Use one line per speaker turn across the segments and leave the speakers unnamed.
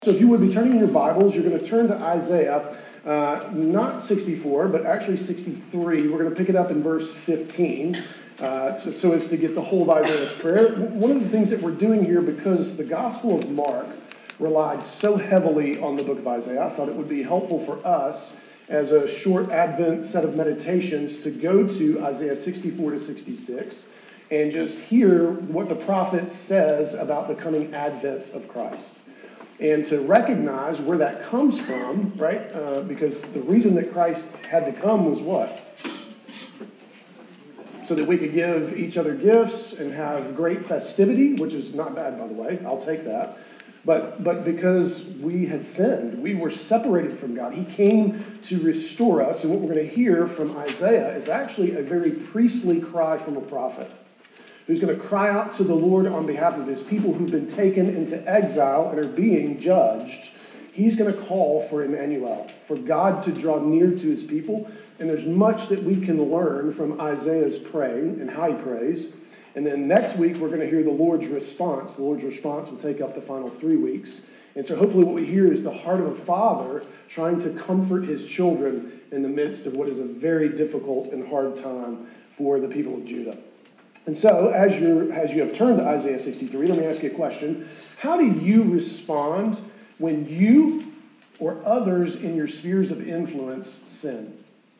So if you would be turning in your Bibles, you're going to turn to Isaiah, not 64, but actually 63. We're going to pick it up in verse 15, so as to get the whole of Isaiah's prayer. One of the things that we're doing here, because the Gospel of Mark relied so heavily on the book of Isaiah, I thought it would be helpful for us as a short Advent set of meditations to go to Isaiah 64 to 66 and just hear what the prophet says about the coming Advent of Christ. And to recognize where that comes from, right? Because the reason that Christ had to come was what? So that we could give each other gifts and have great festivity, which is not bad, by the way. I'll take that. But because we had sinned, we were separated from God. He came to restore us. And what we're going to hear from Isaiah is actually a very priestly cry from a prophet, who's going to cry out to the Lord on behalf of his people who've been taken into exile and are being judged. He's going to call for Emmanuel, for God to draw near to his people. And there's much that we can learn from Isaiah's praying and how he prays. And then next week, we're going to hear the Lord's response. The Lord's response will take up the final 3 weeks. And so hopefully what we hear is the heart of a father trying to comfort his children in the midst of what is a very difficult and hard time for the people of Judah. And so, as you have turned to Isaiah 63, let me ask you a question. How do you respond when you or others in your spheres of influence sin?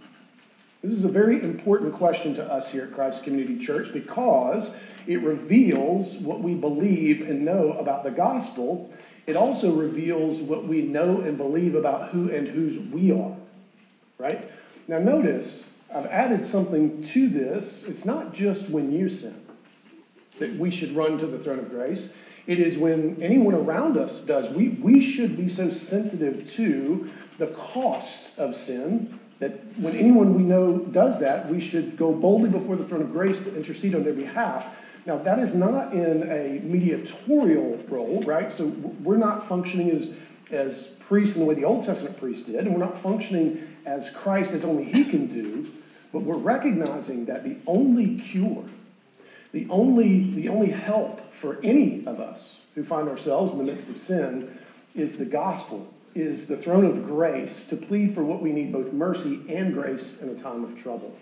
This is a very important question to us here at Christ Community Church because it reveals what we believe and know about the gospel. It also reveals what we know and believe about who and whose we are, right? Now notice, I've added something to this. It's not just when you sin that we should run to the throne of grace. It is when anyone around us does. We should be so sensitive to the cost of sin that when anyone we know does that, we should go boldly before the throne of grace to intercede on their behalf. Now, that is not in a mediatorial role, right? So we're not functioning as priests in the way the Old Testament priests did, and we're not functioning as Christ as only he can do, but we're recognizing that the only cure, the only help for any of us who find ourselves in the midst of sin is the gospel, is the throne of grace to plead for what we need, both mercy and grace in a time of trouble.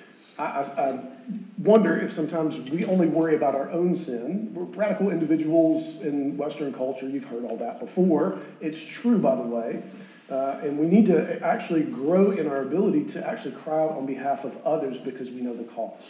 I wonder if sometimes we only worry about our own sin. We're radical individuals in Western culture. You've heard all that before. It's true, by the way. And we need to actually grow in our ability to actually cry out on behalf of others because we know the cost.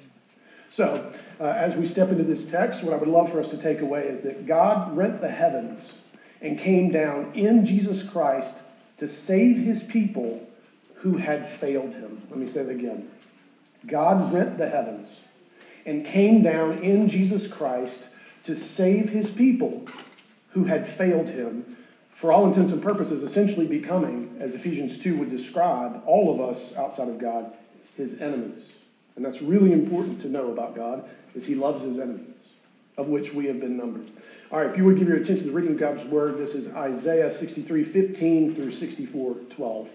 So, as we step into this text, what I would love for us to take away is that God rent the heavens and came down in Jesus Christ to save his people who had failed him. Let me say that again. God rent the heavens and came down in Jesus Christ to save his people who had failed him, for all intents and purposes, essentially becoming, as Ephesians 2 would describe, all of us outside of God, his enemies. And that's really important to know about God, is he loves his enemies, of which we have been numbered. All right, if you would give your attention to the reading of God's word, this is Isaiah 63:15 through 64:12.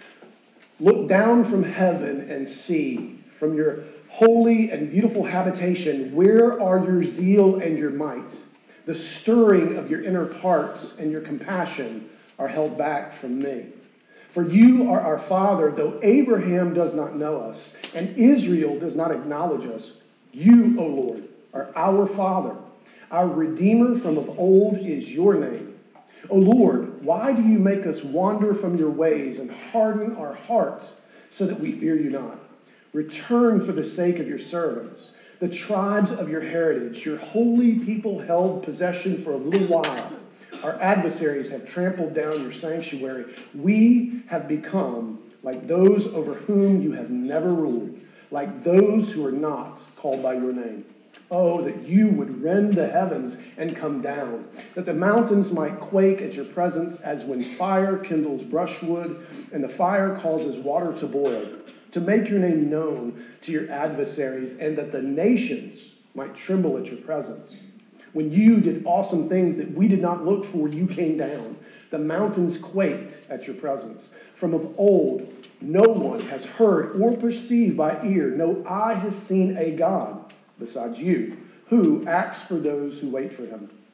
Look down from heaven and see, from your holy and beautiful habitation, where are your zeal and your might? The stirring of your inner parts and your compassion are held back from me. For you are our Father, though Abraham does not know us, and Israel does not acknowledge us. You, O Lord, are our Father. Our Redeemer from of old is your name. O Lord, why do you make us wander from your ways and harden our hearts so that we fear you not? Return for the sake of your servants, the tribes of your heritage. Your holy people held possession for a little while. Our adversaries have trampled down your sanctuary. We have become like those over whom you have never ruled, like those who are not called by your name. Oh, that you would rend the heavens and come down, that the mountains might quake at your presence as when fire kindles brushwood and the fire causes water to boil, to make your name known to your adversaries, and that the nations might tremble at your presence. When you did awesome things that we did not look for, you came down. The mountains quaked at your presence. From of old, no one has heard or perceived by ear, no eye has seen a God besides you, who acts for those who wait for him.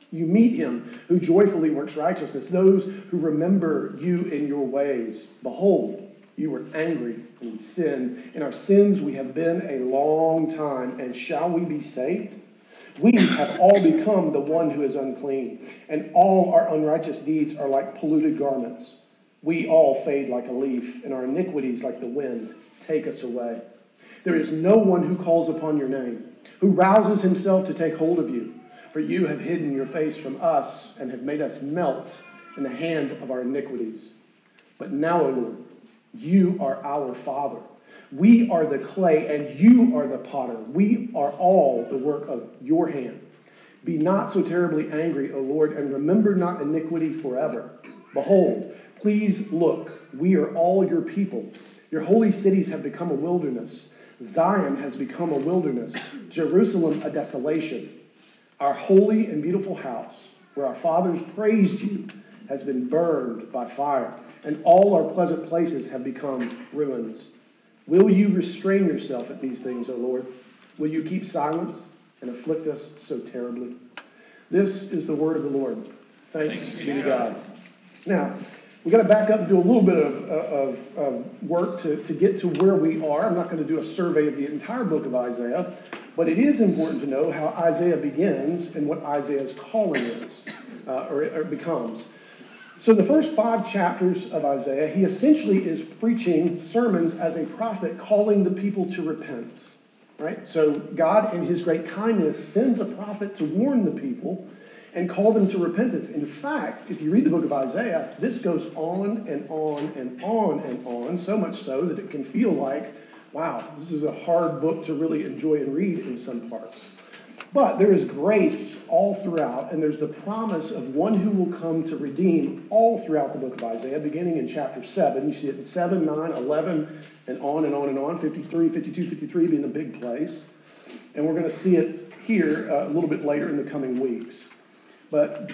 You meet him who joyfully works righteousness, those who remember you in your ways. Behold, you were angry and we sinned. In our sins we have been a long time, and shall we be saved? We have all become the one who is unclean, and all our unrighteous deeds are like polluted garments. We all fade like a leaf, and our iniquities like the wind take us away. There is no one who calls upon your name, who rouses himself to take hold of you. For you have hidden your face from us and have made us melt in the hand of our iniquities. But now, O Lord, you are our Father. We are the clay and you are the potter. We are all the work of your hand. Be not so terribly angry, O Lord, and remember not iniquity forever. Behold, please look, we are all your people. Your holy cities have become a wilderness. Zion has become a wilderness. Jerusalem a desolation. Our holy and beautiful house, where our fathers praised you, has been burned by fire, and all our pleasant places have become ruins. Will you restrain yourself at these things, O Lord? Will you keep silent and afflict us so terribly? This is the word of the Lord. Thanks be to God. Now, we've got to back up and do a little bit of work to get to where we are. I'm not going to do a survey of the entire book of Isaiah, but it is important to know how Isaiah begins and what Isaiah's calling is, or becomes. So the first 5 chapters of Isaiah, he essentially is preaching sermons as a prophet, calling the people to repent. Right? So God, in his great kindness, sends a prophet to warn the people and call them to repentance. In fact, if you read the book of Isaiah, this goes on and on and on and on, so much so that it can feel like, wow, this is a hard book to really enjoy and read in some parts. But there is grace all throughout, and there's the promise of one who will come to redeem all throughout the book of Isaiah, beginning in chapter 7. You see it in 7, 9, 11, and on and on and on, 53, 52, 53 being the big place. And we're going to see it here a little bit later in the coming weeks. But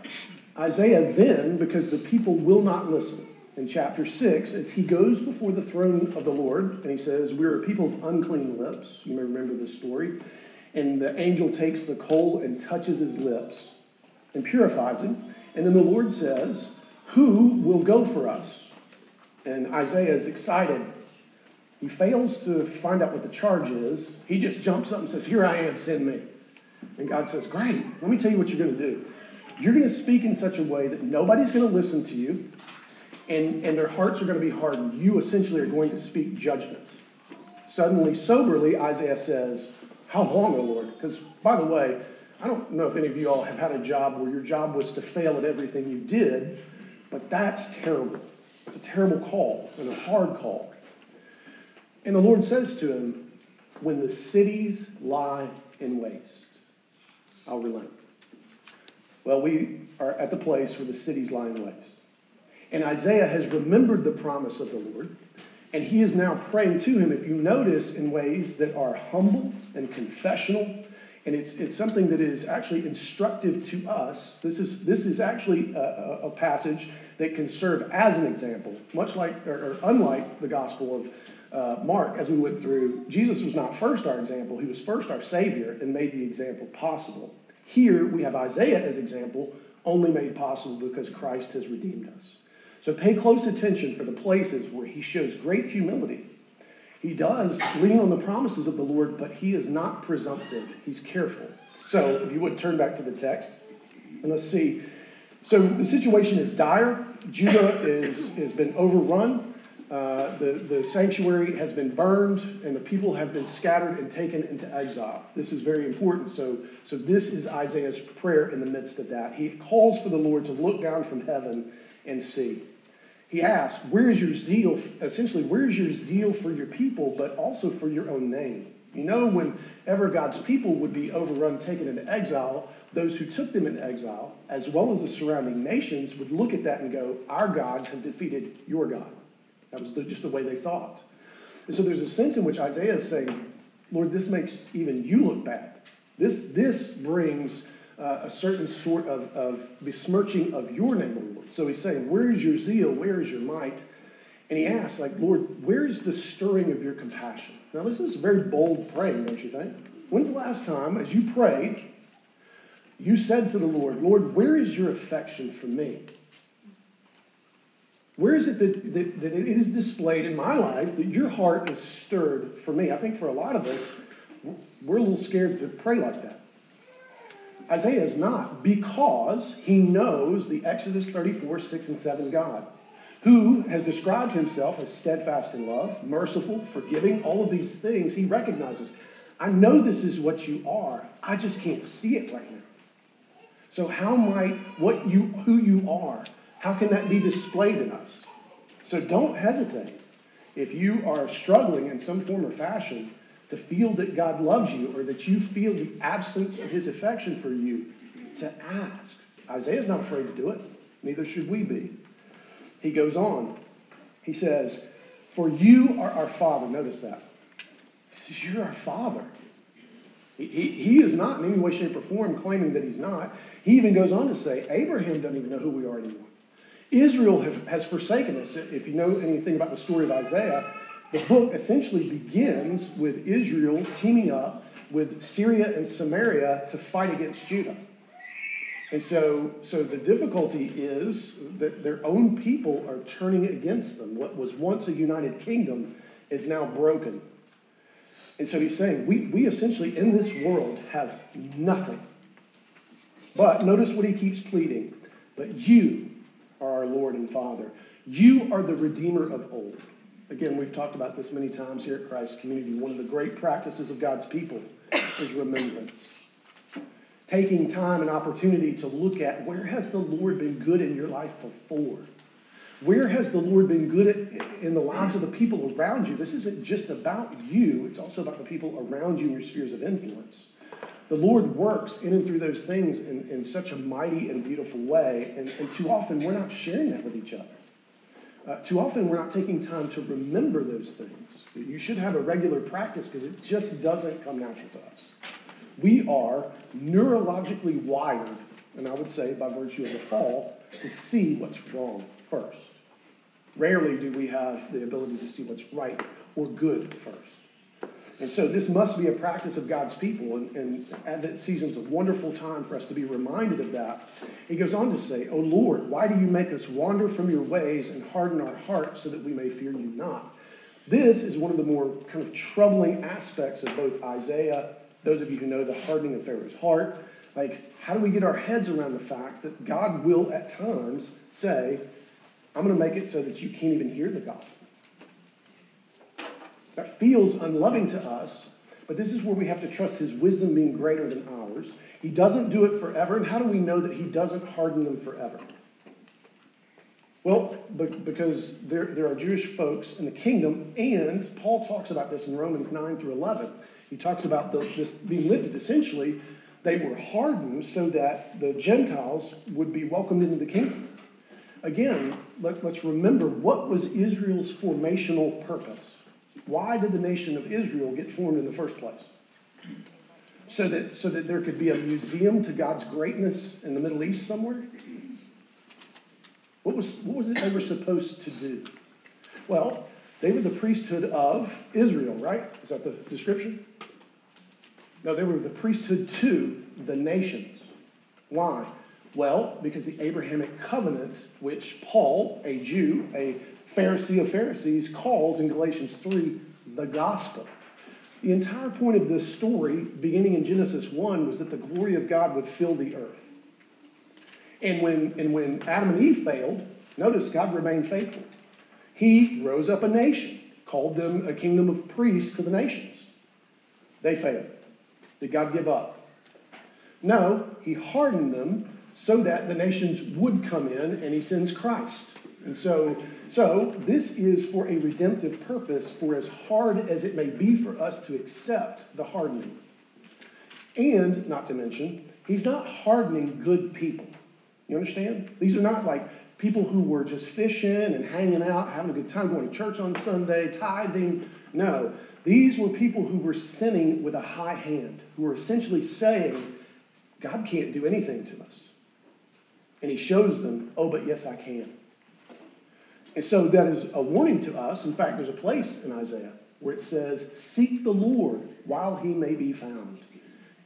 Isaiah then, because the people will not listen, in chapter 6, as he goes before the throne of the Lord, and he says, we're a people of unclean lips. You may remember this story. And the angel takes the coal and touches his lips and purifies him. And then the Lord says, who will go for us? And Isaiah is excited. He fails to find out what the charge is. He just jumps up and says, here I am, send me. And God says, great, let me tell you what you're going to do. You're going to speak in such a way that nobody's going to listen to you, and their hearts are going to be hardened. You essentially are going to speak judgment. Suddenly, soberly, Isaiah says, how long, O Lord? Because, by the way, I don't know if any of you all have had a job where your job was to fail at everything you did, but that's terrible. It's a terrible call and a hard call. And the Lord says to him, when the cities lie in waste, I'll relent. Well, we are at the place where the cities lie in waste. And Isaiah has remembered the promise of the Lord, and he is now praying to him, if you notice, in ways that are humble and confessional, and it's something that is actually instructive to us. This is actually a passage that can serve as an example, much like, or unlike the Gospel of Mark, as we went through. Jesus was not first our example. He was first our Savior and made the example possible. Here we have Isaiah as example, only made possible because Christ has redeemed us. So pay close attention for the places where he shows great humility. He does lean on the promises of the Lord, but he is not presumptive. He's careful. So if you would turn back to the text, and let's see. So the situation is dire. Judah has been overrun. The sanctuary has been burned, and the people have been scattered and taken into exile. This is very important. So this is Isaiah's prayer in the midst of that. He calls for the Lord to look down from heaven and see. He asks, where is your zeal? Essentially, where is your zeal for your people, but also for your own name? You know, whenever God's people would be overrun, taken into exile, those who took them into exile, as well as the surrounding nations, would look at that and go, our gods have defeated your God. That was just the way they thought. And so there's a sense in which Isaiah is saying, Lord, this makes even you look bad. This brings a certain sort of besmirching of your name, Lord. So he's saying, where is your zeal? Where is your might? And he asks, like, Lord, where is the stirring of your compassion? Now, this is very bold praying, don't you think? When's the last time, as you prayed, You said to the Lord, Lord, where is your affection for me? Where is it that it is displayed in my life that your heart is stirred for me? I think for a lot of us, we're a little scared to pray like that. Isaiah is not, because he knows the Exodus 34, 6 and 7 God, who has described himself as steadfast in love, merciful, forgiving, all of these things. He recognizes, I know this is what you are. I just can't see it right now. So how might who you are, how can that be displayed in us? So don't hesitate. If you are struggling in some form or fashion to feel that God loves you or that you feel the absence of his affection for you, to ask. Isaiah's not afraid to do it. Neither should we be. He goes on. He says, for you are our Father. Notice that. He says, you're our Father. He is not in any way, shape, or form claiming that he's not. He even goes on to say, Abraham doesn't even know who we are anymore. Israel has forsaken us. If you know anything about the story of Isaiah, the book essentially begins with Israel teaming up with Syria and Samaria to fight against Judah. And so the difficulty is that their own people are turning against them. What was once a united kingdom is now broken. And so he's saying, we essentially in this world have nothing. But notice what he keeps pleading. But you are our Lord and Father. You are the Redeemer of old. Again, we've talked about this many times here at Christ Community. One of the great practices of God's people is remembrance. Taking time and opportunity to look at where has the Lord been good in your life before? Where has the Lord been good in the lives of the people around you? This isn't just about you. It's also about the people around you and your spheres of influence. The Lord works in and through those things in such a mighty and beautiful way. And too often we're not sharing that with each other. Too often we're not taking time to remember those things. You should have a regular practice because it just doesn't come natural to us. We are neurologically wired, and I would say by virtue of the fall, to see what's wrong first. Rarely do we have the ability to see what's right or good first. And so this must be a practice of God's people, and Advent season's a wonderful time for us to be reminded of that. He goes on to say, "O Lord, why do you make us wander from your ways and harden our hearts so that we may fear you not?" This is one of the more kind of troubling aspects of both Isaiah, those of you who know the hardening of Pharaoh's heart. Like, how do we get our heads around the fact that God will at times say, I'm going to make it so that you can't even hear the gospel? That feels unloving to us, but this is where we have to trust his wisdom being greater than ours. He doesn't do it forever, and how do we know that he doesn't harden them forever? Well, because there are Jewish folks in the kingdom, and Paul talks about this in Romans 9 through 11. He talks about this being lifted. Essentially, they were hardened so that the Gentiles would be welcomed into the kingdom. Again, let's remember, what was Israel's formational purpose? Why did the nation of Israel get formed in the first place? So that there could be a museum to God's greatness in the Middle East somewhere? What was it they were supposed to do? Well, they were the priesthood of Israel, right? Is that the description? No, they were the priesthood to the nations. Why? Well, because the Abrahamic covenant, which Paul, a Jew, a Pharisee of Pharisees, calls in Galatians 3 the gospel. The entire point of this story, beginning in Genesis 1, was that the glory of God would fill the earth. And when Adam and Eve failed, notice God remained faithful. He rose up a nation, called them a kingdom of priests to the nations. They failed. Did God give up? No, he hardened them so that the nations would come in, and he sends Christ. And so this is for a redemptive purpose, for as hard as it may be for us to accept the hardening. And, not to mention, he's not hardening good people. You understand? These are not like people who were just fishing and hanging out, having a good time, going to church on Sunday, tithing. No, these were people who were sinning with a high hand, who were essentially saying, God can't do anything to us. And he shows them, oh, but yes, I can. And so that is a warning to us. In fact, there's a place in Isaiah where it says, seek the Lord while he may be found.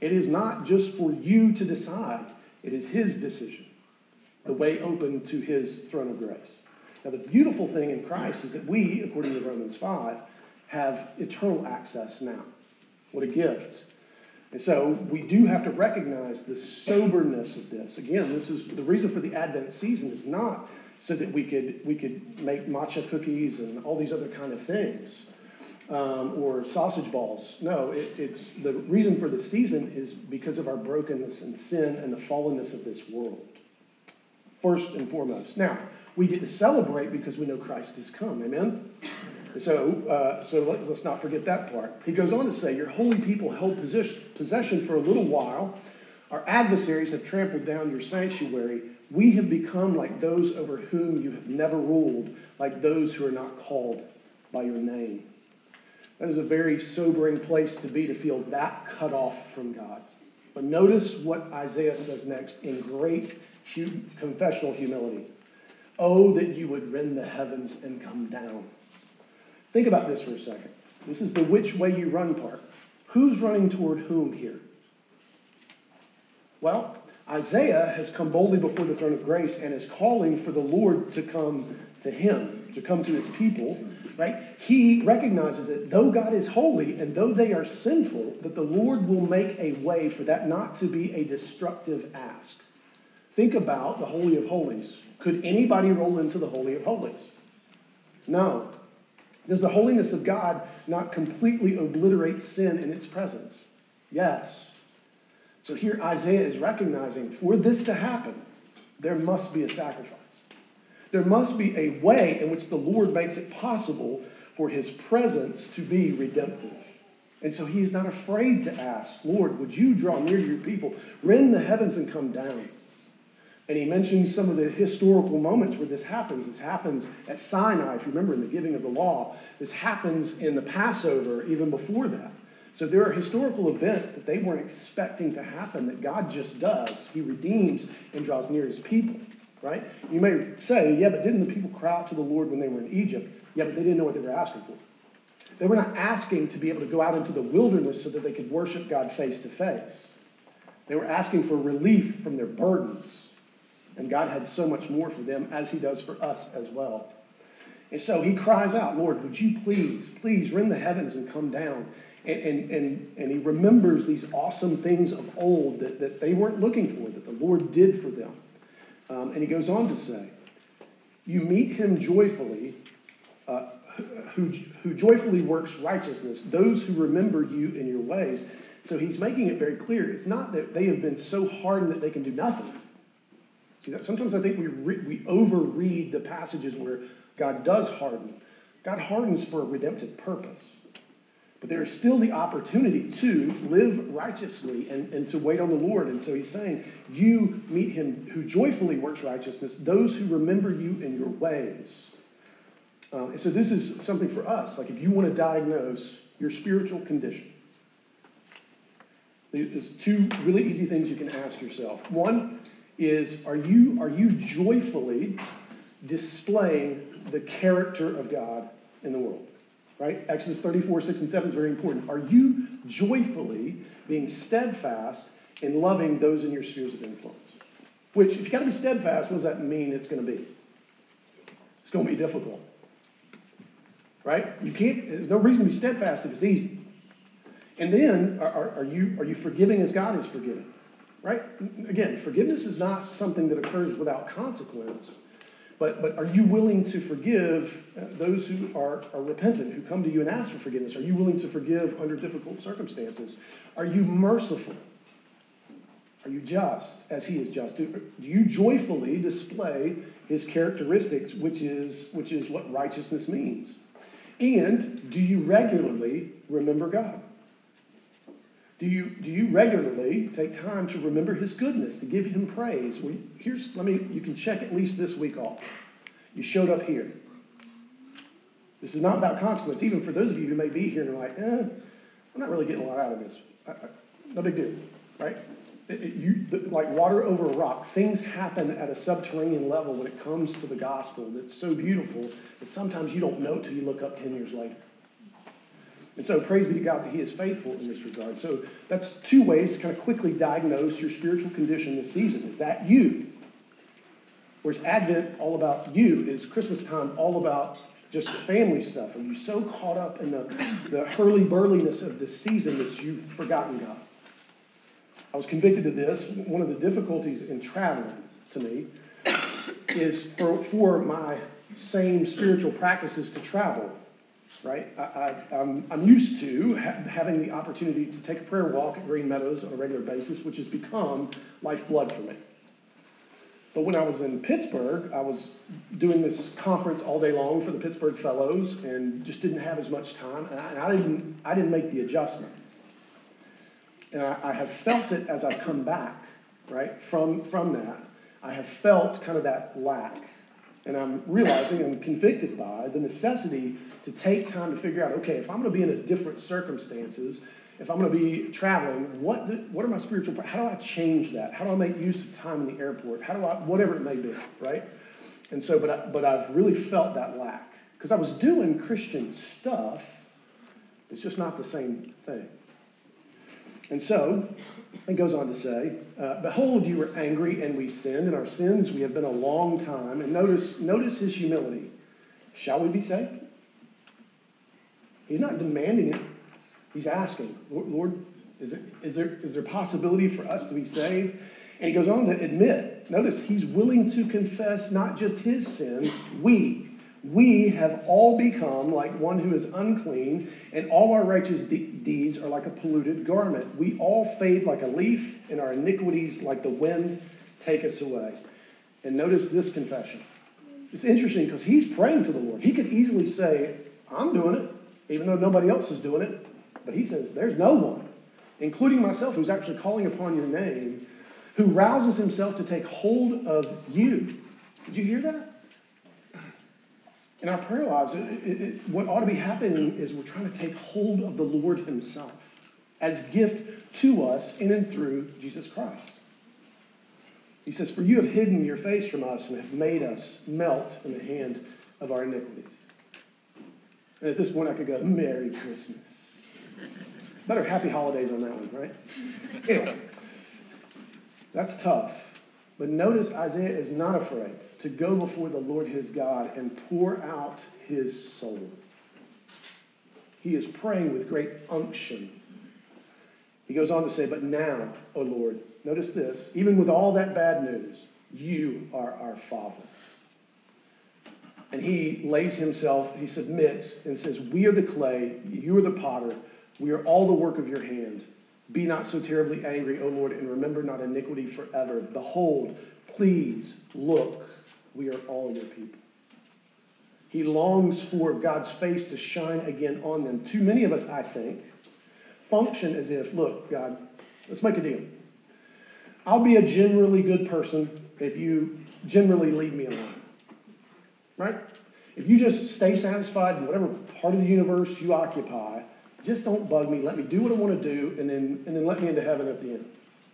It is not just for you to decide. It is his decision, the way open to his throne of grace. Now, the beautiful thing in Christ is that we, according to Romans 5, have eternal access now. What a gift. And so we do have to recognize the soberness of this. Again, this is the reason for the Advent season is not so that we could make matcha cookies and all these other kind of things, or sausage balls. No, it's the reason for the season is because of our brokenness and sin and the fallenness of this world, first and foremost. Now, we get to celebrate because we know Christ has come. Amen? So let's not forget that part. He goes on to say, your holy people held possession for a little while. Our adversaries have trampled down your sanctuary. We have become like those over whom you have never ruled, like those who are not called by your name. That is a very sobering place to be, to feel that cut off from God. But notice what Isaiah says next in great confessional humility. Oh, that you would rend the heavens and come down. Think about this for a second. This is the which way you run part. Who's running toward whom here? Well, Isaiah has come boldly before the throne of grace and is calling for the Lord to come to him, to come to his people, right? He recognizes that though God is holy and though they are sinful, that the Lord will make a way for that not to be a destructive ask. Think about the Holy of Holies. Could anybody roll into the Holy of Holies? No. Does the holiness of God not completely obliterate sin in its presence? Yes. So here Isaiah is recognizing for this to happen, there must be a sacrifice. There must be a way in which the Lord makes it possible for his presence to be redemptive. And so he is not afraid to ask, Lord, would you draw near to your people, rend the heavens and come down? And he mentions some of the historical moments where this happens. This happens at Sinai, if you remember, in the giving of the law. This happens in the Passover, even before that. So there are historical events that they weren't expecting to happen that God just does. He redeems and draws near his people, right? You may say, yeah, but didn't the people cry out to the Lord when they were in Egypt? Yeah, but they didn't know what they were asking for. They were not asking to be able to go out into the wilderness so that they could worship God face to face. They were asking for relief from their burdens. And God had so much more for them, as he does for us as well. And so he cries out, Lord, would you please rend the heavens and come down? And he remembers these awesome things of old that they weren't looking for, that the Lord did for them. And he goes on to say, you meet him joyfully, who joyfully works righteousness, those who remember you in your ways. So he's making it very clear. It's not that they have been so hardened that they can do nothing. See, sometimes I think we overread the passages where God does harden. God hardens for a redemptive purpose. But there is still the opportunity to live righteously and to wait on the Lord. And so he's saying, you meet him who joyfully works righteousness, those who remember you in your ways. And so this is something for us. Like if you want to diagnose your spiritual condition, there's two really easy things you can ask yourself. One is, are you joyfully displaying the character of God in the world? Right? Exodus 34, 6 and 7 is very important. Are you joyfully being steadfast in loving those in your spheres of influence? Which, if you've got to be steadfast, what does that mean it's going to be? It's going to be difficult. Right? There's no reason to be steadfast if it's easy. And then, are you forgiving as God is forgiving? Right? Again, forgiveness is not something that occurs without consequence. But are you willing to forgive those who are repentant, who come to you and ask for forgiveness? Are you willing to forgive under difficult circumstances? Are you merciful? Are you just as he is just? Do you joyfully display his characteristics, which is what righteousness means? And do you regularly remember God? Do you regularly take time to remember his goodness, to give him praise? Well, you can check at least this week off. You showed up here. This is not about consequence. Even for those of you who may be here and are like, I'm not really getting a lot out of this. No big deal, right? Like water over a rock, things happen at a subterranean level when it comes to the gospel that's so beautiful that sometimes you don't know till you look up 10 years later. And so praise be to God that he is faithful in this regard. So that's two ways to kind of quickly diagnose your spiritual condition this season. Is that you? Whereas Advent all about you, is Christmas time all about just family stuff? Are you so caught up in the hurly-burliness of this season that you've forgotten God? I was convicted of this. One of the difficulties in traveling to me is for my same spiritual practices to travel, right? I'm used to having the opportunity to take a prayer walk at Green Meadows on a regular basis, which has become lifeblood for me. But when I was in Pittsburgh, I was doing this conference all day long for the Pittsburgh Fellows and just didn't have as much time, and I didn't make the adjustment. And I have felt it as I've come back, right, from that. I have felt kind of that lack. And I'm realizing, I'm convicted by the necessity to take time to figure out, okay, if I'm going to be in a different circumstances, if I'm going to be traveling, what are my spiritual, how do I change that? How do I make use of time in the airport? How do I, whatever it may be, right? And so, but I've really felt that lack. Because I was doing Christian stuff, it's just not the same thing. And so, it goes on to say, behold, you were angry and we sinned. In our sins we have been a long time. And notice his humility. Shall we be saved? He's not demanding it. He's asking, Lord, is there possibility for us to be saved? And he goes on to admit, notice, he's willing to confess not just his sin, we have all become like one who is unclean, and all our righteous deeds are like a polluted garment. We all fade like a leaf, and our iniquities, like the wind, take us away. And notice this confession. It's interesting because he's praying to the Lord. He could easily say, I'm doing it, even though nobody else is doing it. But he says, there's no one, including myself, who's actually calling upon your name, who rouses himself to take hold of you. Did you hear that? In our prayer lives, what ought to be happening is we're trying to take hold of the Lord himself as gift to us in and through Jesus Christ. He says, for you have hidden your face from us and have made us melt in the hand of our iniquities. And at this point I could go, Merry Christmas. Better happy holidays on that one, right? Anyway, that's tough. But notice Isaiah is not afraid to go before the Lord his God and pour out his soul. He is praying with great unction. He goes on to say, but now, O Lord, notice this, even with all that bad news, you are our Father. And he lays himself, he submits and says, we are the clay, you are the potter, we are all the work of your hand. Be not so terribly angry, O Lord, and remember not iniquity forever. Behold, please look, we are all your people. He longs for God's face to shine again on them. Too many of us, I think, function as if, look, God, let's make a deal. I'll be a generally good person if you generally leave me alone. Right? If you just stay satisfied in whatever part of the universe you occupy, just don't bug me. Let me do what I want to do, and then let me into heaven at the end.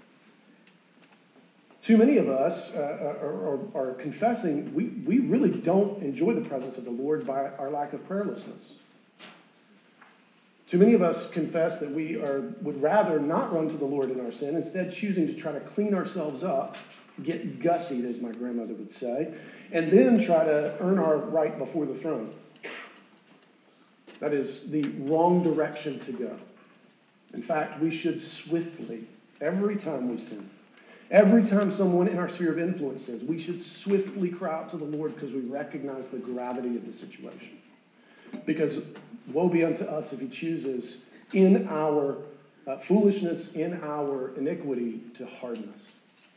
Too many of us are confessing we really don't enjoy the presence of the Lord by our lack of prayerlessness. Too many of us confess that we would rather not run to the Lord in our sin, instead choosing to try to clean ourselves up, get gussied, as my grandmother would say, and then try to earn our right before the throne. That is the wrong direction to go. In fact, we should swiftly, every time we sin, every time someone in our sphere of influence sins, we should swiftly cry out to the Lord because we recognize the gravity of the situation. Because woe be unto us if he chooses in our foolishness, in our iniquity, to harden us.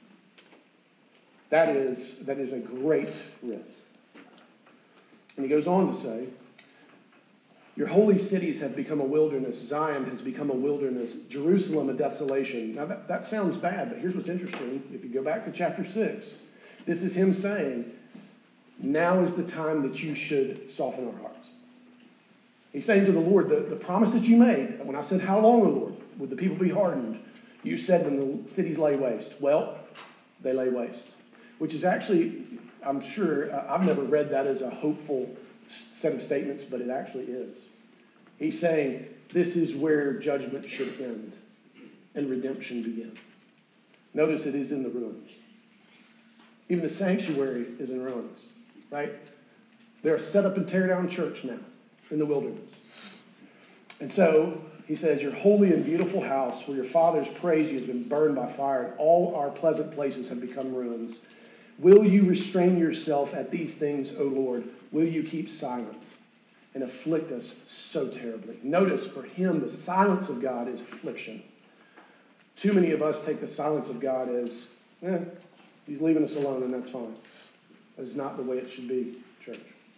That is a great risk. And he goes on to say, your holy cities have become a wilderness. Zion has become a wilderness. Jerusalem a desolation. Now that sounds bad, but here's what's interesting. If you go back to chapter 6, this is him saying, now is the time that you should soften our hearts. He's saying to the Lord, the promise that you made, when I said, how long, O Lord, would the people be hardened? You said when the cities lay waste. Well, they lay waste. Which is actually, I'm sure, I've never read that as a hopeful set of statements, but it actually is. He's saying, this is where judgment should end and redemption begin. Notice it is in the ruins. Even the sanctuary is in ruins, right? They're a set up and tear down church now in the wilderness. And so he says, your holy and beautiful house where your fathers praised you has been burned by fire, and all our pleasant places have become ruins. Will you restrain yourself at these things, O Lord? Will you keep silent and afflict us so terribly? Notice for him, the silence of God is affliction. Too many of us take the silence of God as, he's leaving us alone and that's fine. That is not the way it should be, church.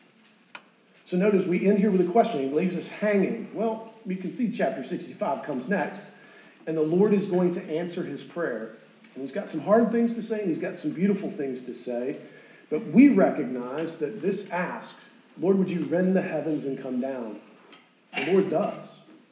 So notice we end here with a question. He leaves us hanging. Well, you can see chapter 65 comes next, and the Lord is going to answer his prayer. And he's got some hard things to say, and he's got some beautiful things to say. But we recognize that this ask, Lord, would you rend the heavens and come down? The Lord does.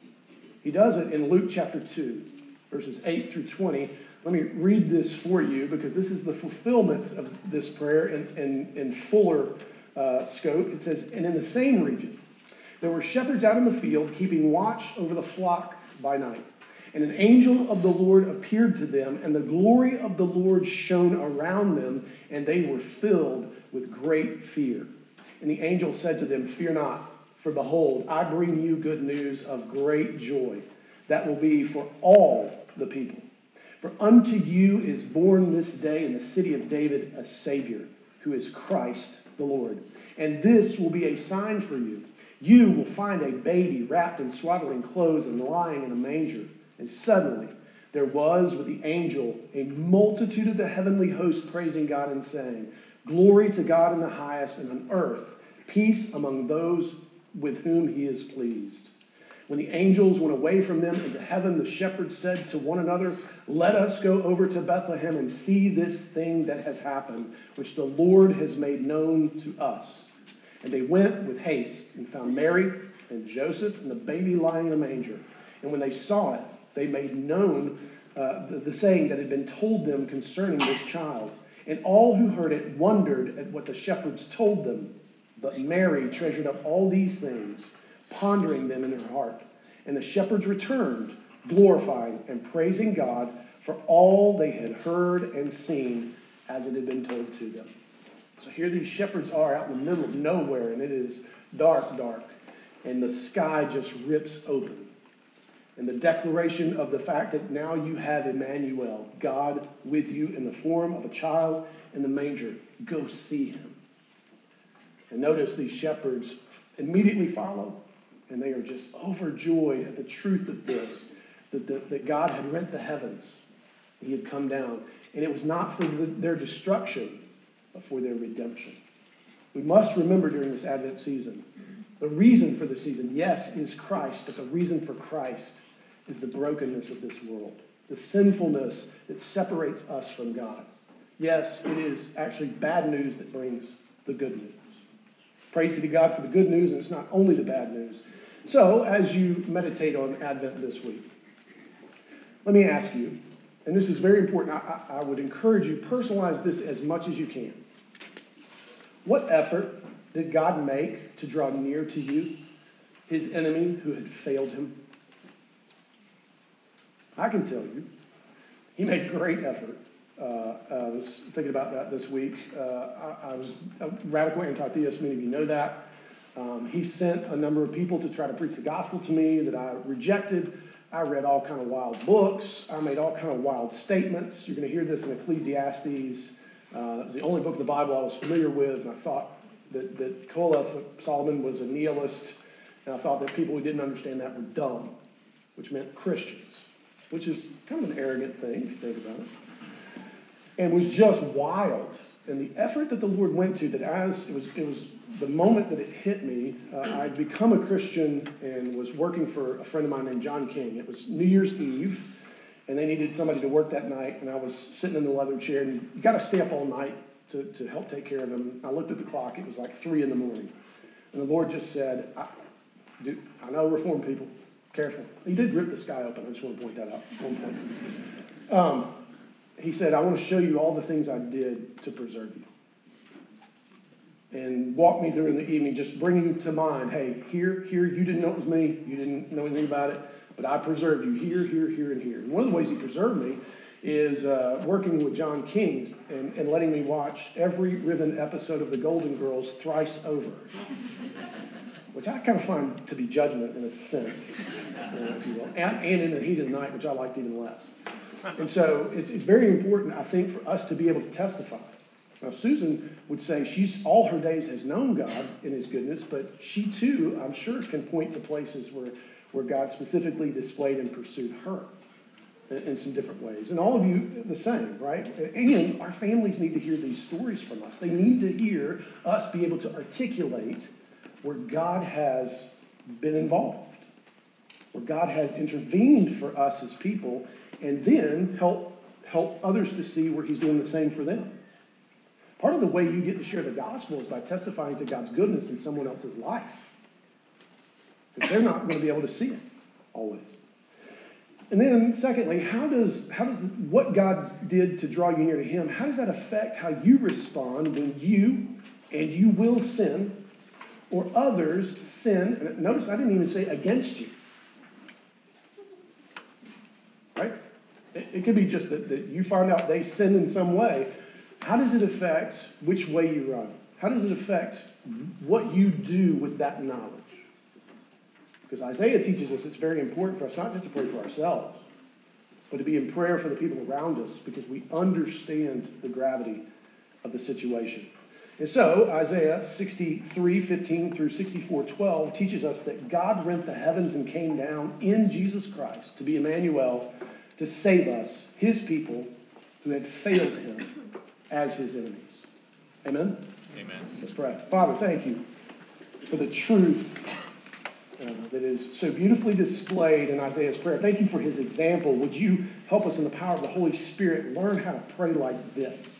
He does it in Luke chapter 2, verses 8 through 20. Let me read this for you because this is the fulfillment of this prayer in fuller scope. It says, and in the same region, there were shepherds out in the field keeping watch over the flock by night. And an angel of the Lord appeared to them, and the glory of the Lord shone around them, and they were filled with great fear. And the angel said to them, fear not, for behold, I bring you good news of great joy that will be for all the people. For unto you is born this day in the city of David a Savior, who is Christ the Lord. And this will be a sign for you. You will find a baby wrapped in swaddling clothes and lying in a manger. And suddenly there was with the angel a multitude of the heavenly host praising God and saying, glory to God in the highest, and on earth peace among those with whom he is pleased. When the angels went away from them into heaven, the shepherds said to one another, let us go over to Bethlehem and see this thing that has happened, which the Lord has made known to us. And they went with haste and found Mary and Joseph and the baby lying in a manger. And when they saw it, they made known the saying that had been told them concerning this child. And all who heard it wondered at what the shepherds told them. But Mary treasured up all these things, pondering them in her heart. And the shepherds returned, glorifying and praising God for all they had heard and seen as it had been told to them. So here these shepherds are out in the middle of nowhere, and it is dark, and the sky just rips open. And the declaration of the fact that now you have Emmanuel, God with you in the form of a child in the manger. Go see him. And notice these shepherds immediately follow, and they are just overjoyed at the truth of this, that God had rent the heavens. He had come down. And it was not for their destruction, but for their redemption. We must remember during this Advent season, the reason for the season, yes, is Christ, but the reason for Christ is the brokenness of this world, the sinfulness that separates us from God. Yes, it is actually bad news that brings the good news. Praise be to God for the good news, and it's not only the bad news. So, as you meditate on Advent this week, let me ask you, and this is very important, I would encourage you, personalize this as much as you can. What effort did God make to draw near to you, his enemy who had failed him? I can tell you, he made great effort. I was thinking about that this week. I was a radical anti-theist, many of you know that. He sent a number of people to try to preach the gospel to me that I rejected. I read all kind of wild books. I made all kind of wild statements. You're going to hear this in Ecclesiastes. It was the only book of the Bible I was familiar with, and I thought that Koheleth, Solomon, was a nihilist, and I thought that people who didn't understand that were dumb, which meant Christians, which is kind of an arrogant thing if you think about it, and was just wild. And the effort that the Lord went to, that as it was the moment that it hit me, I'd become a Christian and was working for a friend of mine named John King. It was New Year's Eve, and they needed somebody to work that night, and I was sitting in the leather chair, and you got to stay up all night to help take care of them. I looked at the clock. It was like 3 a.m, and the Lord just said, I know Reformed people, careful. He did rip the sky open. I just want to point that out at one point. He said, I want to show you all the things I did to preserve you. and walk me through in the evening, just bringing to mind, hey, here, you didn't know it was me, you didn't know anything about it, but I preserved you here, and here. And one of the ways he preserved me is working with John King and letting me watch every Riven episode of The Golden Girls thrice over, which I kind of find to be judgment in a sense, if you will, and in the heat of the night, which I liked even less. And so it's very important, I think, for us to be able to testify. Now, Susan would say she's all her days has known God in his goodness, but she too, I'm sure, can point to places where God specifically displayed and pursued her in some different ways. And all of you the same, right? And our families need to hear these stories from us. They need to hear us be able to articulate where God has been involved, where God has intervened for us as people, and then help others to see where he's doing the same for them. Part of the way you get to share the gospel is by testifying to God's goodness in someone else's life, because they're not going to be able to see it always. And then secondly, how does what God did to draw you near to him, how does that affect how you respond when you will sin, or others sin? And notice I didn't even say against you. Right? It could be just that you find out they sin in some way. How does it affect which way you run? How does it affect what you do with that knowledge? Because Isaiah teaches us it's very important for us not just to pray for ourselves, but to be in prayer for the people around us, because we understand the gravity of the situation. And so Isaiah 63:15 through 64:12 teaches us that God rent the heavens and came down in Jesus Christ to be Emmanuel, to save us, his people, who had failed him as his enemies. Amen?
Amen.
Let's pray. Father, thank you for the truth that is so beautifully displayed in Isaiah's prayer. Thank you for his example. Would you help us in the power of the Holy Spirit learn how to pray like this?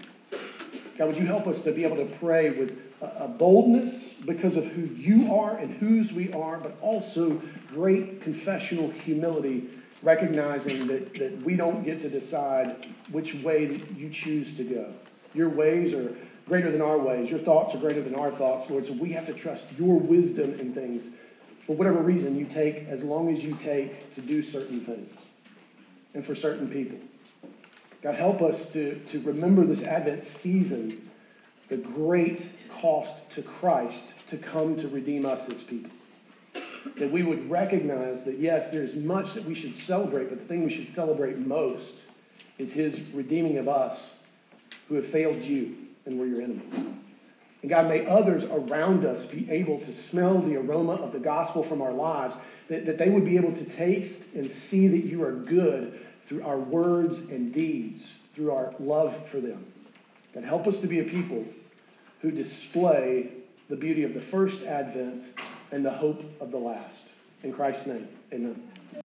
God, would you help us to be able to pray with a boldness because of who you are and whose we are, but also great confessional humility, recognizing that we don't get to decide which way that you choose to go. Your ways are greater than our ways. Your thoughts are greater than our thoughts, Lord. So we have to trust your wisdom in things for whatever reason you take, as long as you take to do certain things and for certain people. God, help us to remember this Advent season, the great cost to Christ to come to redeem us as people. That we would recognize that, yes, there's much that we should celebrate, but the thing we should celebrate most is his redeeming of us who have failed you and were your enemies. And God, may others around us be able to smell the aroma of the gospel from our lives, that they would be able to taste and see that you are good through our words and deeds, through our love for them. God, help us to be a people who display the beauty of the first Advent and the hope of the last. In Christ's name, amen.